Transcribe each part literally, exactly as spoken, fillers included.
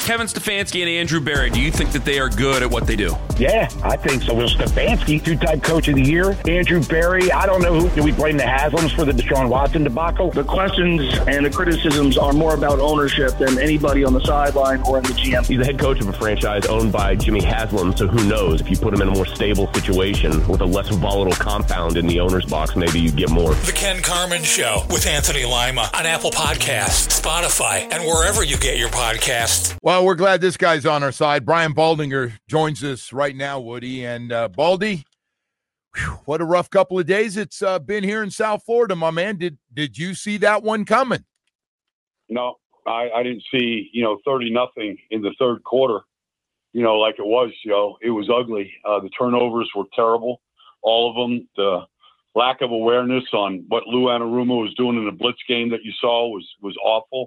Kevin Stefanski and Andrew Berry, do you think that they are good at what they do? Yeah, I think so. Will Stefanski, two-time coach of the year. Andrew Berry, I don't know who. Do we blame the Haslams for the Deshaun Watson debacle? The questions and the criticisms are more about ownership than anybody on the sideline or in the G M. He's the head coach of a franchise owned by Jimmy Haslam, so who knows? If you put him in a more stable situation with a less volatile compound in the owner's box, maybe you get more. The Ken Carman Show with Anthony Lima on Apple Podcasts, Spotify, and wherever you get your podcasts. Well, we're glad this guy's on our side. Brian Baldinger joins us right now, Woody. And uh, Baldy, whew, what a rough couple of days it's uh, been here in South Florida, my man. Did did you see that one coming? No, I, I didn't see, you know, thirty nothing in the third quarter, you know, like it was, you know, it was ugly. Uh, the turnovers were terrible, all of them. The lack of awareness on what Lou Anarumo was doing in the blitz game that you saw was was awful.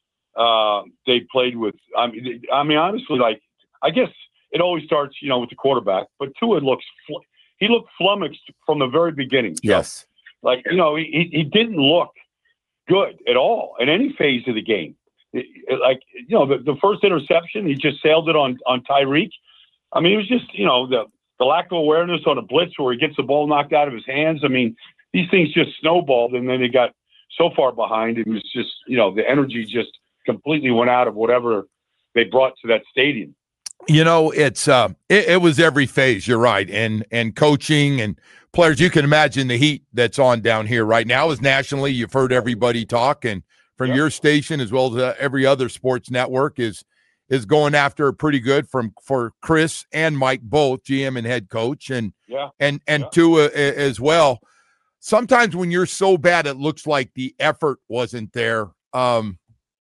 Uh, they played with, I mean, I mean, honestly, like, I guess it always starts, you know, with the quarterback, but Tua looks, fl- he looked flummoxed from the very beginning. Yes. Like, you know, he, he didn't look good at all in any phase of the game. It, it, like, you know, the, the first interception, he just sailed it on, on Tyreek. I mean, it was just, you know, the, the lack of awareness on a blitz where he gets the ball knocked out of his hands. I mean, these things just snowballed, and then they got so far behind. It was just, you know, the energy just completely went out of whatever they brought to that stadium. You know, it's uh, it, it was every phase. You're right, and and coaching and players. You can imagine the heat that's on down here right now. Is nationally, you've heard everybody talk, and from yep. your station as well as uh, every other sports network is is going after it pretty good from for Chris and Mike, both G M and head coach, and yeah, and and yeah. Tua as well. Sometimes when you're so bad, it looks like the effort wasn't there. Um,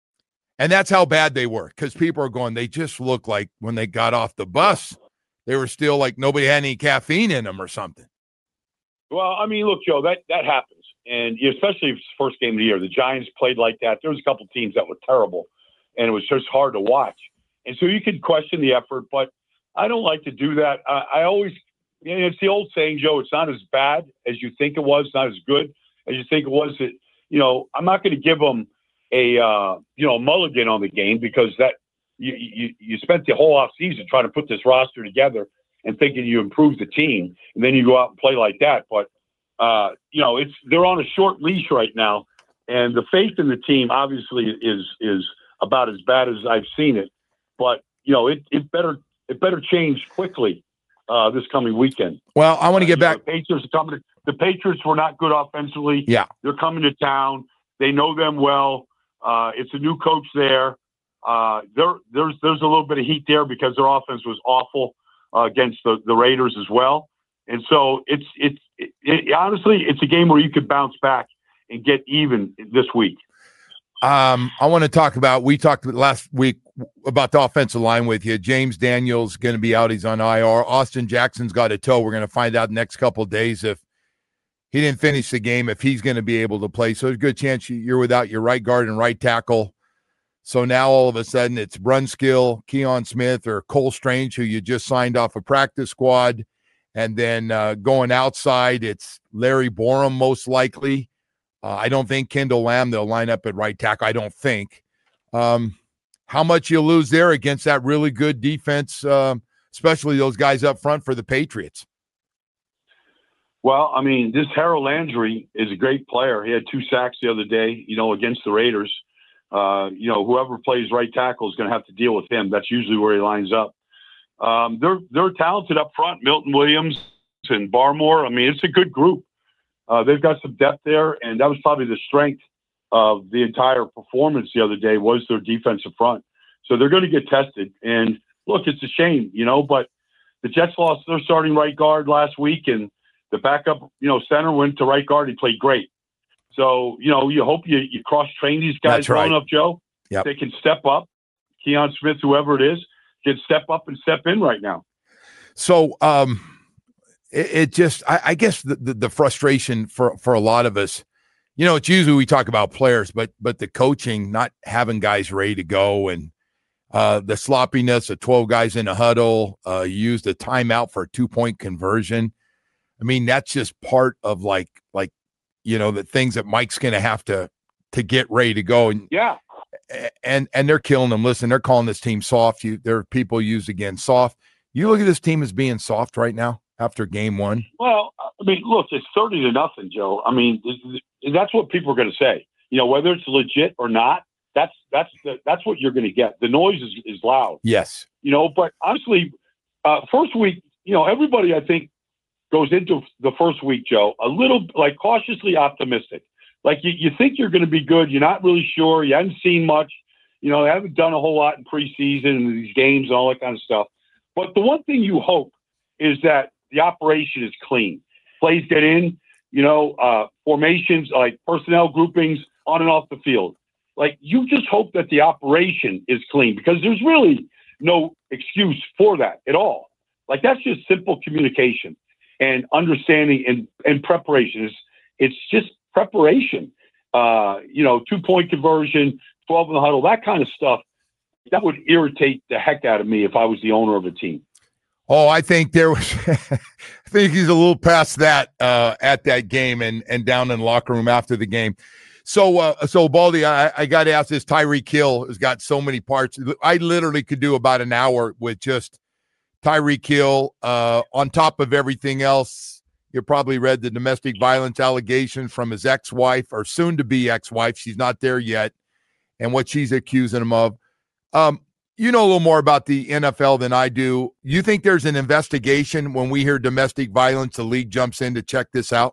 And that's how bad they were, because people are going, they just look like when they got off the bus, they were still like nobody had any caffeine in them or something. Well, I mean, look, Joe, that, that happens. And especially if it's the first game of the year, the Giants played like that. There was a couple of teams that were terrible, and it was just hard to watch. And so you could question the effort, but I don't like to do that. I, I always, you know, it's the old saying, Joe, it's not as bad as you think it was, not as good as you think it was. That, you know, I'm not going to give them a uh, you know mulligan on the game, because that you, you you spent the whole off season trying to put this roster together and thinking you improved the team, and then you go out and play like that. But uh, you know it's they're on a short leash right now, and the faith in the team obviously is is about as bad as I've seen it. But you know it it better it better change quickly uh, this coming weekend. Well, I want to get uh, back. The Patriots are coming. To, the Patriots were not good offensively. Yeah, they're coming to town. They know them well. Uh, it's a new coach there. Uh, there. There's there's a little bit of heat there because their offense was awful uh, against the, the Raiders as well. And so it's it's it, it, honestly it's a game where you could bounce back and get even this week. Um, I want to talk about. We talked last week about the offensive line with you. James Daniels going to be out. He's on I R. Austin Jackson's got a toe. We're going to find out next couple of days if he didn't finish the game, if he's going to be able to play. So there's a good chance you're without your right guard and right tackle. So now all of a sudden it's Brunskill, Keon Smith, or Cole Strange, who you just signed off a practice squad. And then uh, going outside, it's Larry Borum most likely. Uh, I don't think Kendall Lamb, they'll line up at right tackle. I don't think. Um, how much you lose there against that really good defense, um, especially those guys up front for the Patriots? Well, I mean, this Harold Landry is a great player. He had two sacks the other day, you know, against the Raiders. Uh, you know, whoever plays right tackle is going to have to deal with him. That's usually where he lines up. Um, they're they're talented up front, Milton Williams and Barmore. I mean, it's a good group. Uh, they've got some depth there, and that was probably the strength of the entire performance the other day was their defensive front. So they're going to get tested. And look, it's a shame, you know, but the Jets lost their starting right guard last week, and the backup, you know, center went to right guard. He played great. So, you know, you hope you, you cross-train these guys That's right. well enough, Joe. Yep. They can step up. Keon Smith, whoever it is, can step up and step in right now. So um, it, it just, I, I guess the, the, the frustration for, for a lot of us, you know, it's usually we talk about players, but but the coaching, not having guys ready to go, and uh, the sloppiness of twelve guys in a huddle, uh, you used a timeout for a two-point conversion. I mean, that's just part of like, like, you know, the things that Mike's going to have to, to get ready to go. And yeah, and and they're killing them. Listen, they're calling this team soft. You, there are people used again soft. You look at this team as being soft right now after game one. Well, I mean, look, it's thirty to nothing, Joe. I mean, that's what people are going to say. You know, whether it's legit or not, that's that's the, that's what you're going to get. The noise is, is loud. Yes. You know, but honestly, uh, first week, you know, everybody I think goes into the first week, Joe, a little like cautiously optimistic. Like you, you think you're going to be good. You're not really sure. You haven't seen much. You know, they haven't done a whole lot in preseason and these games and all that kind of stuff. But the one thing you hope is that the operation is clean. Plays get in, you know, uh, formations, like personnel groupings on and off the field. Like you just hope that the operation is clean because there's really no excuse for that at all. Like that's just simple communication and understanding and, and preparation. It's, it's just preparation. Uh, you know, two-point conversion, twelve in the huddle, that kind of stuff. That would irritate the heck out of me if I was the owner of a team. Oh, I think there was. I think he's a little past that uh, at that game and and down in the locker room after the game. So, uh, so Baldy, I, I got to ask this. Tyreek Hill has got so many parts. I literally could do about an hour with just Tyreek Hill. Uh, on top of everything else, you probably read the domestic violence allegations from his ex-wife or soon-to-be ex-wife. She's not there yet, and what she's accusing him of. Um, you know a little more about the N F L than I do. You think there's an investigation when we hear domestic violence, the league jumps in to check this out?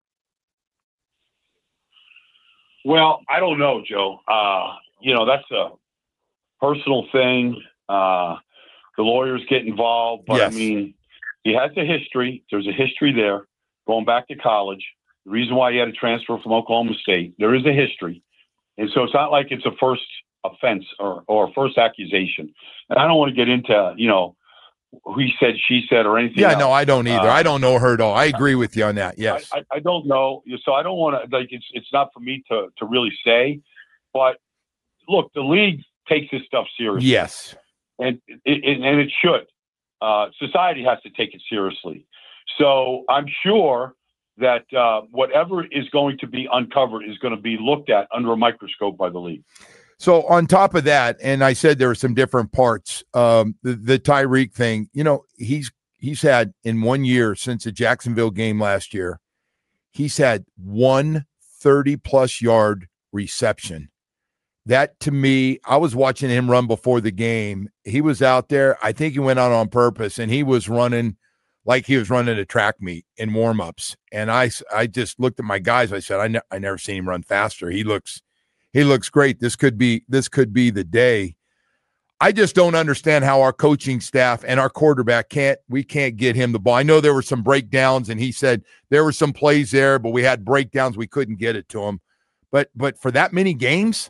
Well, I don't know, Joe. Uh, you know, that's a personal thing. Uh, the lawyers get involved, but yes. I mean, he has a history. There's a history there going back to college. The reason why he had to transfer from Oklahoma State, there is a history. And so it's not like it's a first offense or, or first accusation. And I don't want to get into, you know, he said, she said, or anything Yeah, else. no, I don't either. Uh, I don't know her at all. I agree with you on that. Yes. I, I, I don't know. So I don't want to, like, it's it's not for me to, to really say. But look, the league takes this stuff seriously. Yes. And it, it, and it should. Uh, society has to take it seriously. So I'm sure that uh, whatever is going to be uncovered is going to be looked at under a microscope by the league. So on top of that, and I said there were some different parts, um, the, the Tyreek thing, you know, he's he's had in one year since the Jacksonville game last year, he's had one thirty-plus yard reception. That, to me, I was watching him run before the game. He was out there. I think he went out on purpose, and he was running like he was running a track meet in warm-ups. And I, I just looked at my guys. I said, I, ne- I never seen him run faster. He looks he looks great. This could be this could be the day. I just don't understand how our coaching staff and our quarterback can't we can't get him the ball. I know there were some breakdowns, and he said there were some plays there, but we had breakdowns. We couldn't get it to him. But but for that many games,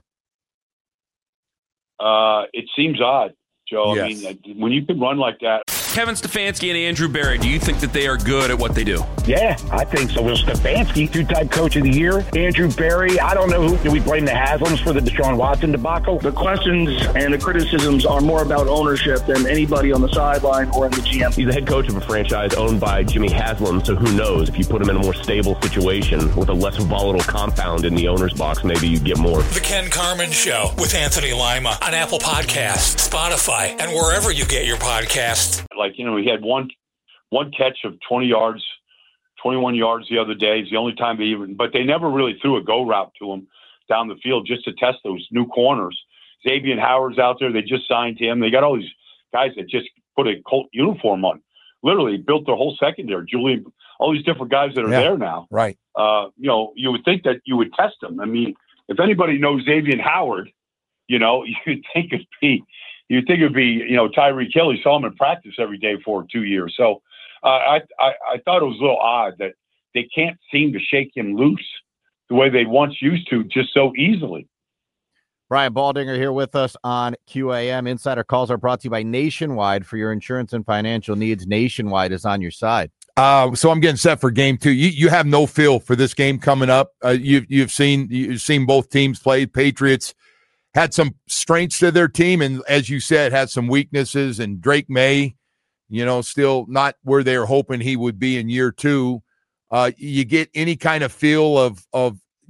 uh, it seems odd, Joe. Yes. I mean, when you can run like that. Kevin Stefanski and Andrew Berry, do you think that they are good at what they do? Yeah, I think so. Will Stefanski, two-time coach of the year. Andrew Berry, I don't know who. Do we blame the Haslams for the Deshaun Watson debacle? The questions and the criticisms are more about ownership than anybody on the sideline or in the G M. He's the head coach of a franchise owned by Jimmy Haslam, so who knows? If you put him in a more stable situation with a less volatile compound in the owner's box, maybe you get more. The Ken Carman Show with Anthony Lima on Apple Podcasts, Spotify, and wherever you get your podcasts. Like, you know, he had one one catch of twenty yards, twenty-one yards the other day. It's the only time they even, but they never really threw a go route to him down the field just to test those new corners. Xavier Howard's out there. They just signed him. They got all these guys that just put a Colt uniform on. Literally built their whole secondary. Julian, all these different guys that are yeah, there now. Right. Uh, you know, you would think that you would test them. I mean, if anybody knows Xavier Howard, you know, you'd think it'd be, you'd think it'd be, you know, Tyreek Hill. You saw him in practice every day for two years. So uh, I, I, I thought it was a little odd that they can't seem to shake him loose the way they once used to, just so easily. Brian Baldinger here with us on Q A M. Insider Calls are brought to you by Nationwide. For your insurance and financial needs, Nationwide is on your side. Uh, so I'm getting set for game two. You you have no feel for this game coming up. Uh, you've you've seen you've seen both teams play. Patriots had some strengths to their team, and as you said, had some weaknesses. And Drake May, you know, still not where they were hoping he would be in year two. Uh, you get any kind of feel of of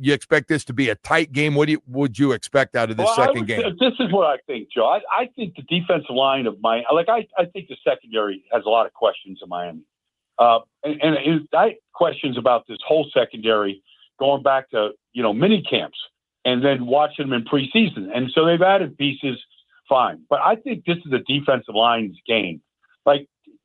you expect this to be a tight game? What do you, would you expect out of this well, second would, game? This is what I think, Joe. I, I think the defensive line of Miami, like I, I think the secondary has a lot of questions in Miami. Uh, and, and it, I questions about this whole secondary going back to, you know, mini camps and then watching them in preseason. And so they've added pieces, fine. But I think this is a defensive line's game. Like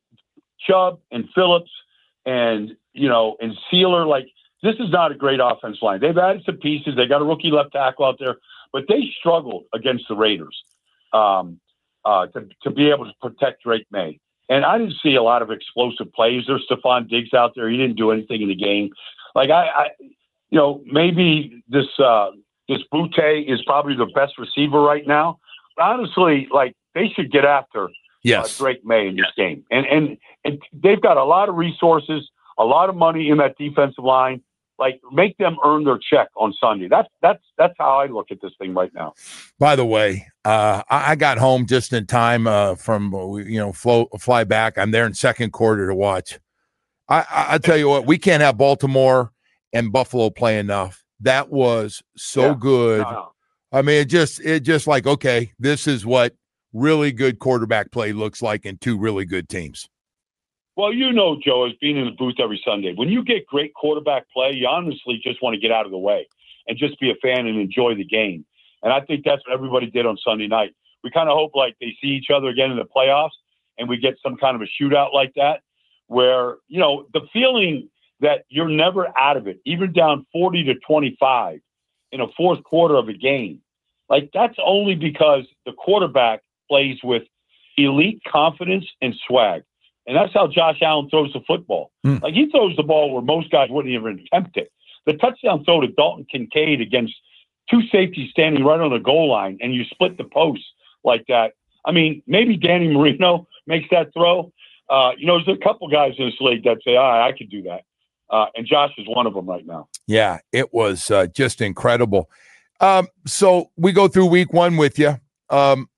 Chubb and Phillips and, you know, and Sealer, like this is not a great offensive line. They've added some pieces. They got a rookie left tackle out there, but they struggled against the Raiders um, uh, to, to be able to protect Drake May. And I didn't see a lot of explosive plays. There's Stephon Diggs out there. He didn't do anything in the game. Like I, I you know, maybe this uh, this Boutte is probably the best receiver right now. But honestly, like they should get after yes. uh, Drake May in this game. And, and and they've got a lot of resources, a lot of money in that defensive line. Like make them earn their check on Sunday. That's that's that's how I look at this thing right now. By the way, uh, I, I got home just in time uh, from you know flow, fly back. I'm there in second quarter to watch. I, I, I tell you what, we can't have Baltimore and Buffalo play enough. That was so yeah. good. No, no. I mean, it just it just like okay, this is what really good quarterback play looks like in two really good teams. Well, you know, Joe, as being in the booth every Sunday, when you get great quarterback play, you honestly just want to get out of the way and just be a fan and enjoy the game. And I think that's what everybody did on Sunday night. We kind of hope like they see each other again in the playoffs and we get some kind of a shootout like that where, you know, the feeling that you're never out of it, even down forty to twenty-five in a fourth quarter of a game. Like that's only because the quarterback plays with elite confidence and swag. And that's how Josh Allen throws the football. Mm. Like he throws the ball where most guys wouldn't even attempt it. The touchdown throw to Dalton Kincaid against two safeties standing right on the goal line, and you split the post like that. I mean, maybe Danny Marino makes that throw. Uh, you know, there's a couple guys in this league that say, all right, I could do that. Uh, and Josh is one of them right now. Yeah, it was uh, just incredible. Um, so we go through week one with you. Um,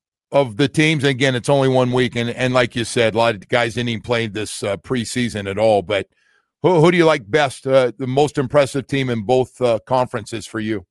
of the teams. Again, it's only one week. And, and like you said, a lot of guys didn't even play this uh, preseason at all. But who, who do you like best, uh, the most impressive team in both uh, conferences for you?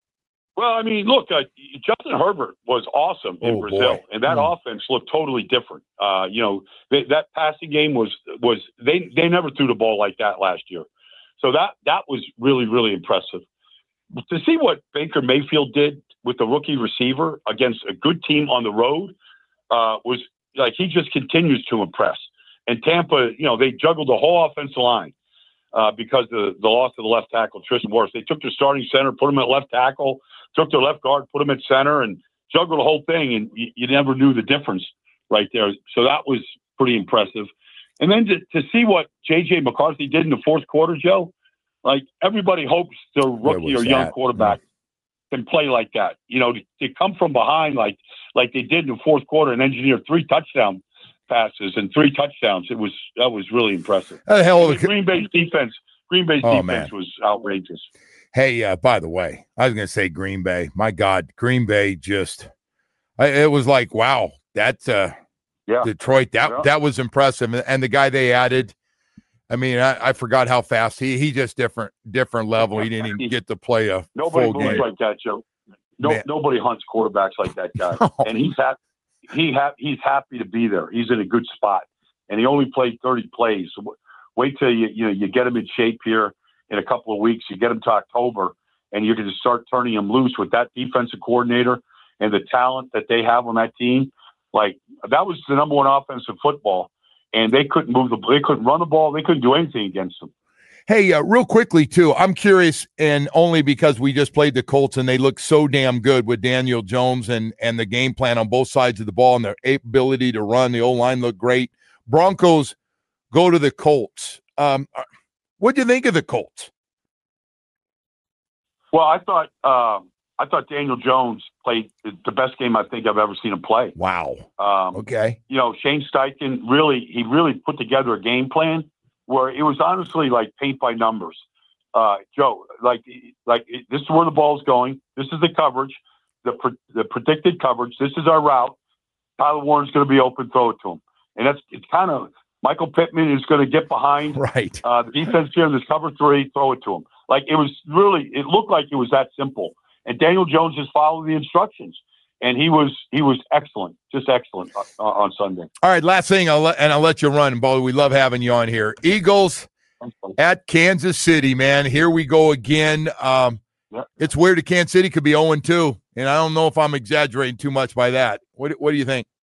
Well, I mean, look, uh, Justin Herbert was awesome in oh, Brazil. Boy. And that mm. offense looked totally different. Uh, you know, they, that passing game was was they, they never threw the ball like that last year. So that, that was really, really impressive. But to see what Baker Mayfield did with the rookie receiver against a good team on the road uh, was like he just continues to impress. And Tampa, you know, they juggled the whole offensive line uh, because of the, the loss of the left tackle, Tristan Wirfs. They took their starting center, put him at left tackle, took their left guard, put him at center, and juggled the whole thing. And you, you never knew the difference right there. So that was pretty impressive. And then to, to see what J J McCarthy did in the fourth quarter, Joe, like everybody hopes their rookie or young that? quarterback yeah. can play like that. You know, to, to come from behind like like they did in the fourth quarter and engineer three touchdown passes and three touchdowns. It was that was really impressive. The hell of a Green Bay's defense. Green Bay's oh, defense man. was outrageous. Hey, uh, by the way, I was going to say Green Bay. My God, Green Bay just I, it was like wow, that uh, yeah. Detroit that yeah. that was impressive, and the guy they added. I mean, I, I forgot how fast he he just different different level. He didn't even get to play a nobody full moves game. like that, Joe. No, Man. nobody hunts quarterbacks like that guy, Oh. and he's happy. He ha- he's happy to be there. He's in a good spot, and he only played thirty plays. So w- wait till you you know you get him in shape here in a couple of weeks. You get him to October, and you're going to start turning him loose with that defensive coordinator and the talent that they have on that team. Like that was the number one offense in football. And they couldn't move the they couldn't run the ball. They couldn't do anything against them. Hey, uh, real quickly, too, I'm curious, and only because we just played the Colts and they look so damn good with Daniel Jones and, and the game plan on both sides of the ball and their ability to run. The O-line looked great. Broncos go to the Colts. Um, what do you think of the Colts? Well, I thought um, I thought Daniel Jones played the best game I think I've ever seen him play. Wow. Um, okay. You know, Shane Steichen really he really put together a game plan where it was honestly like paint by numbers. Uh, Joe, like like this is where the ball's going. This is the coverage, the pre- the predicted coverage. This is our route. Tyler Warren's going to be open. Throw it to him, and that's it's kind of Michael Pittman is going to get behind right. uh, the defense here in this cover three. Throw it to him. Like, it was really, it looked like it was that simple. And Daniel Jones just followed the instructions. And he was he was excellent, just excellent uh, on Sunday. All right, last thing, I'll let, and I'll let you run, Baldy. We love having you on here. Eagles at Kansas City, man. Here we go again. Um, yeah. It's weird that Kansas City could be oh and two, and I don't know if I'm exaggerating too much by that. What What do you think?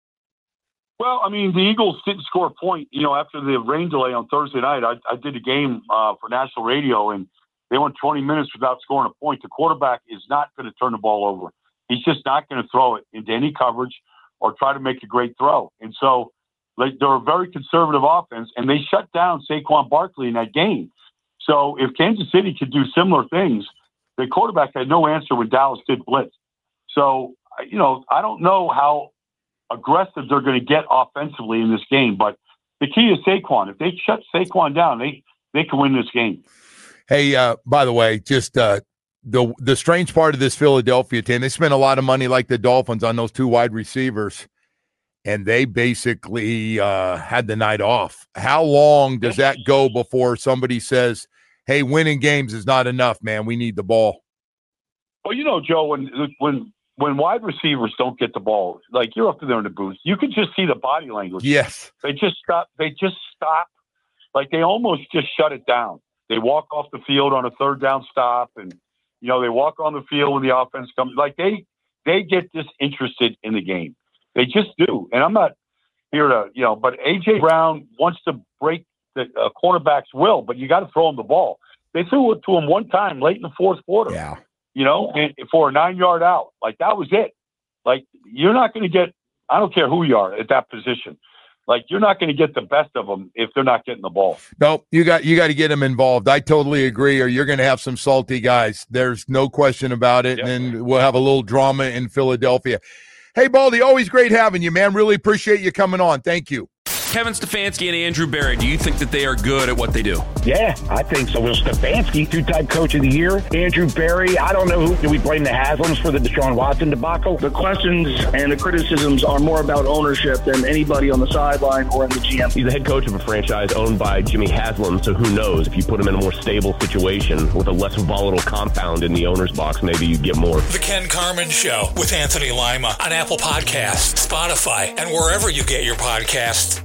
Well, I mean, the Eagles didn't score a point. You know, after the rain delay on Thursday night, I, I did a game uh, for national radio, and they went twenty minutes without scoring a point. The quarterback is not going to turn the ball over. He's just not going to throw it into any coverage or try to make a great throw. And so like, they're a very conservative offense, and they shut down Saquon Barkley in that game. So if Kansas City could do similar things, the quarterback had no answer when Dallas did blitz. So, you know, I don't know how aggressive they're going to get offensively in this game, but the key is Saquon. If they shut Saquon down, they, they can win this game. Hey, uh, by the way, just uh, the the strange part of this Philadelphia team, they spent a lot of money like the Dolphins on those two wide receivers, and they basically uh, had the night off. How long does that go before somebody says, hey, winning games is not enough, man, we need the ball? Well, you know, Joe, when when when wide receivers don't get the ball, like you're up there in the booth, you can just see the body language. Yes. They just stop. They just stop. Like they almost just shut it down. They walk off the field on a third down stop, and you know, they walk on the field when the offense comes. Like they, they get disinterested in the game. They just do. And I'm not here to, you know, but A J Brown wants to break the uh, cornerback's will, but you got to throw him the ball. They threw it to him one time late in the fourth quarter. Yeah. You know, and for a nine yard out. Like that was it. Like you're not going to get. I don't care who you are at that position. Like you're not going to get the best of them if they're not getting the ball. No, you got you got to get them involved. I totally agree. Or you're going to have some salty guys. There's no question about it. Yep. And we'll have a little drama in Philadelphia. Hey, Baldy, always great having you, man. Really appreciate you coming on. Thank you. Kevin Stefanski and Andrew Berry, do you think that they are good at what they do? Yeah, I think so. Will Stefanski, two-time coach of the year. Andrew Berry, I don't know who. Do we blame the Haslams for the Deshaun Watson debacle? The questions and the criticisms are more about ownership than anybody on the sideline or in the G M. He's the head coach of a franchise owned by Jimmy Haslam, so who knows? If you put him in a more stable situation with a less volatile compound in the owner's box, maybe you get more. The Ken Carman Show with Anthony Lima on Apple Podcasts, Spotify, and wherever you get your podcasts.